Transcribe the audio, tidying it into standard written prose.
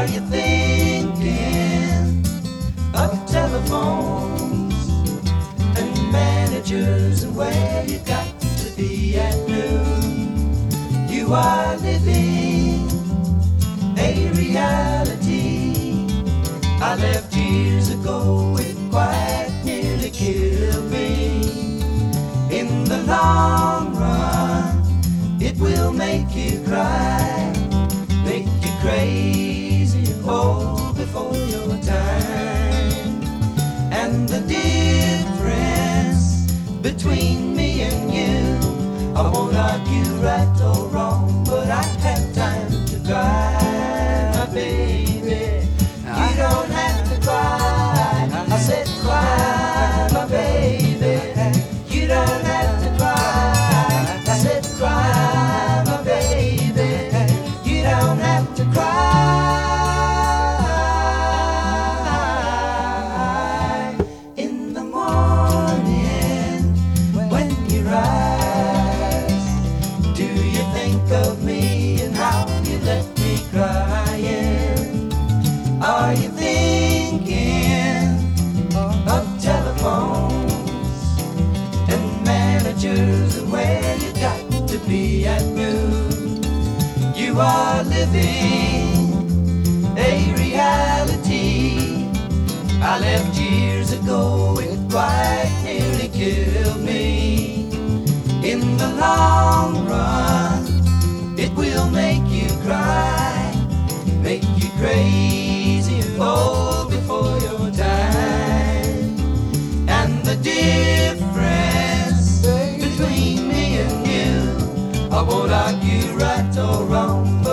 you thinking of telephones and managers and where you got to be at noon? You are living a reality I left years ago. It quite nearly killed me. In the long run, it will make you cry, make you crazy, old before your time. And the difference between me and you, I won't argue right or wrong, but I have time to cry, my baby. You don't have to cry, I said cry, my baby. You don't have to cry, I said cry, my baby. You don't have to cry. In the morning when you rise, do you think of me and how you let me crying? Are you thinking of telephones and managers and where you got to be at noon? You are living a reality I left years ago. It quite nearly killed me. In the long run, it will make you cry, make you crazy and old before your time. And the difference between me and you, I won't argue right or wrong,